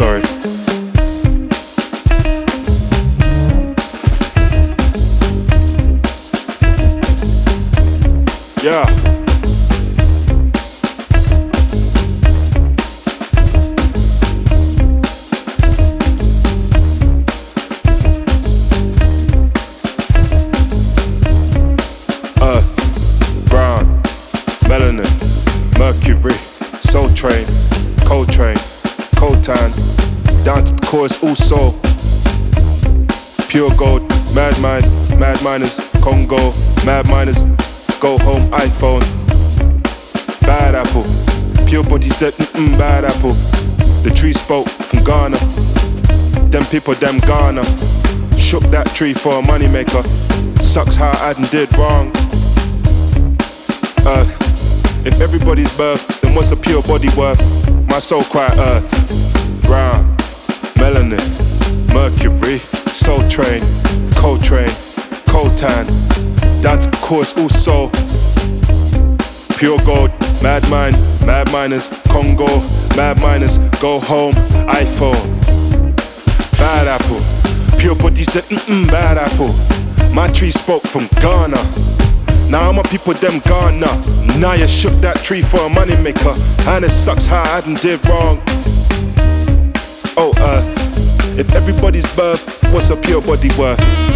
sorry. Yeah. Earth, brown, melanin, Mercury, Soul Train, Coltrane, Coltan, down to the chorus also. Pure gold, mad mind, mad miners, Congo, mad miners, go home iPhone. Bad apple, pure bodies dead, bad apple. The tree spoke from Ghana, them people, them Ghana. Shook that tree for a money maker. Sucks how I did wrong. Earth, if everybody's birth, then what's the pure body worth? My soul cry earth. Brown, melanin, Mercury, Soul Train, Coltrane, Coltan, down to the chorus also. Pure gold, mad mind, mad miners, Congo, mad miners, go home, iPhone. Bad apple, pure bodies dead, bad apple. My tree spoke from Ghana. Now my people them Ghana. Now you shook that tree for a money maker, and it sucks how I did wrong. Oh earth, if everybody's birth, what's a pure body worth?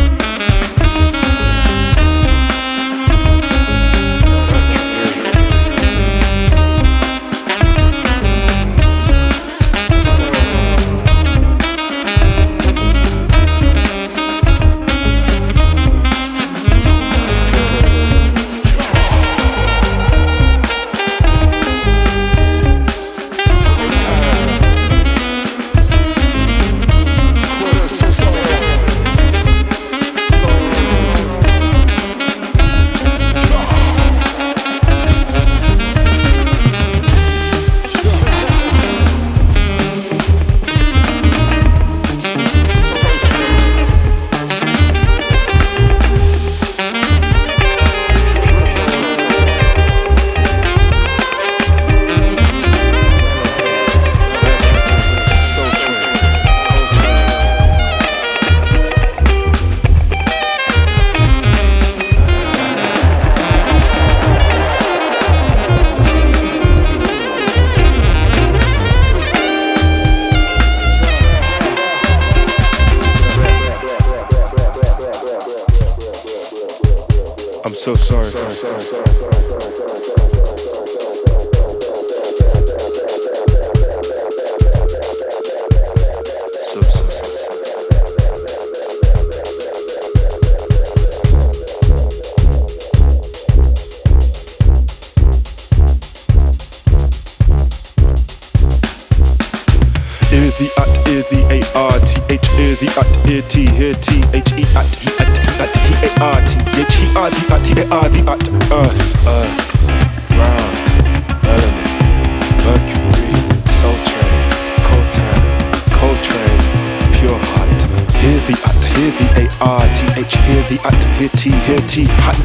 I'm so sorry. So sorry. Ear the at, ear the A-R-T-H, ear the at, ear T, hear T-H-E at, he at, he at, he A-R-T, H-E-R the at, he A-R the at, earth, brown, melanin, Mercury, Soul Train, Coltan, Coltrane, pure heart. Hear the at, hear the A-R-T-H, hear the at, hear T, hear T, hat.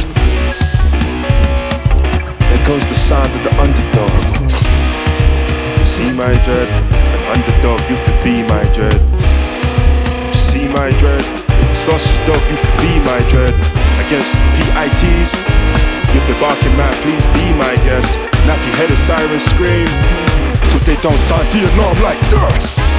There goes the sound of the underdog. You see my dread, an underdog, you could be my dread. You see my dread, sausage dog, you could be my dread. Against PITs, you've been barking mad, please be my guest. Nappy headed sirens scream till they don't sound the alarm like this.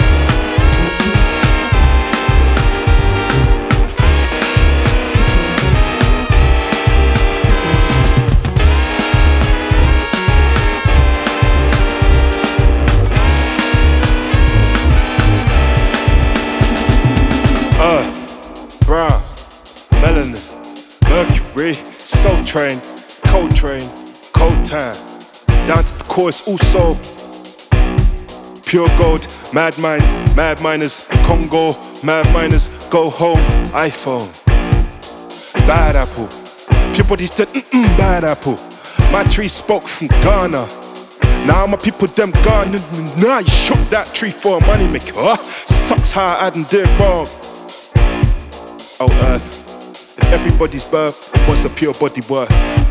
Earth, brown, melanin, Mercury, Soul Train, Coltrane, Coltan, down to the chorus also. Pure gold, mad mind, mad miners, Congo, mad miners, go home, iPhone. Bad apple, pure bodies dead, bad apple. My tree spoke from Ghana. Now my people them Ghana. Now you shook that tree for a money maker. Sucks how I did wrong. Oh earth, if everybody's birth, what's a pure body worth?